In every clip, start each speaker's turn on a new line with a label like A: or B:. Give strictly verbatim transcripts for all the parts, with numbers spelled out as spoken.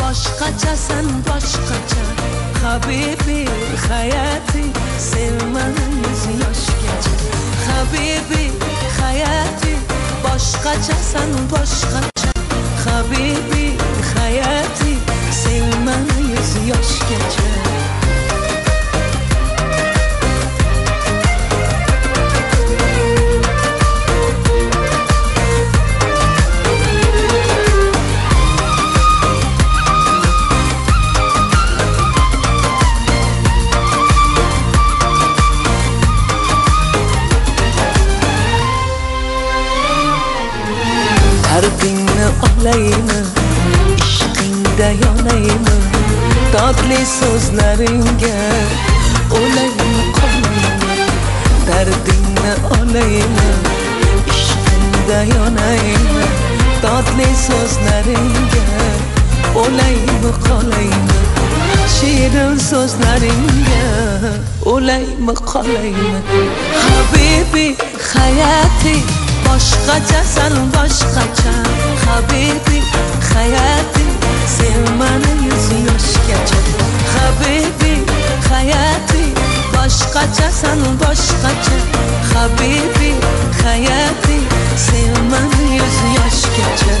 A: Boshqachasan boshqacha Habibi hayati sevmani yuz yoshgacha Habibi hayati boshqachasan boshqacha Habibi hayati sevmani yuz yoshgacha Dardingni olaymi, ishqingda yonaymi, totli so'zlaringga o'laymi qolaymi. Dardingni olaymi, ishqingda yonaymi, totli so'zlaringga o'laymi qolaymi. Shirin so'zlaringga o'laymi qolaymi. Habibi hayati boshqachasan boshqacha Habibi hayati sevmani yuz yoshgacha Habibi hayati boshqachasan boshqacha Habibi hayati sevmani yuz yoshgacha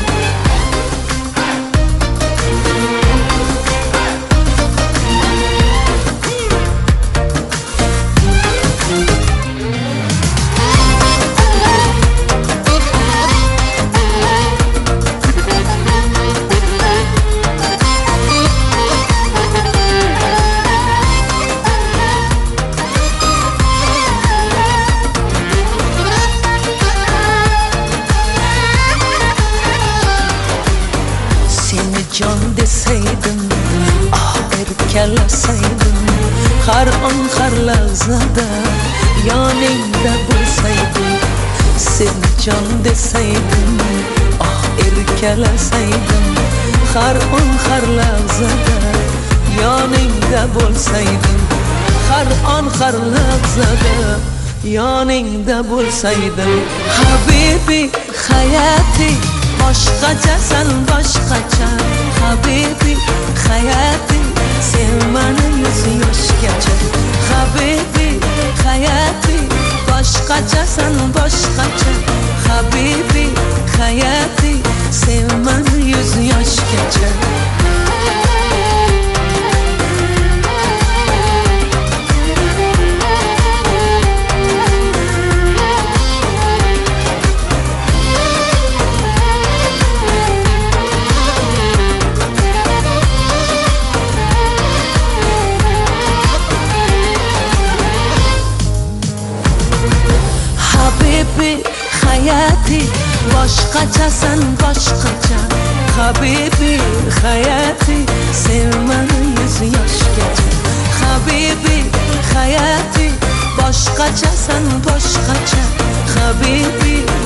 A: Can deseydim, ah erkelasaydım Har an har lahzada yaningda bo'lsaydim Seni can deseydim, ah erkelasaydim Har an har lahzada yaningda bo'lsaydim Har an har lahzada yaningda bo'lsaydim Habibi hayati boshqachasan boshqacha Habibi hayati sevmani yuz yoshgacha Habibi hayati boshqachasan boshqacha Habibi hayati sevmani yuz yoshgacha Habibi hayati boshqachasan boshqacha Habibi hayati sevmani yuz yoshgacha Habibi hayati boshqachasan boshqacha Habibi